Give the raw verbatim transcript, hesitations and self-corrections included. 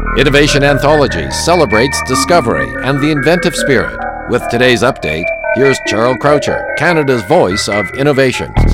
Innovation Anthology celebrates discovery and the inventive spirit. With today's update, here's Charles Croucher, Canada's voice of innovation.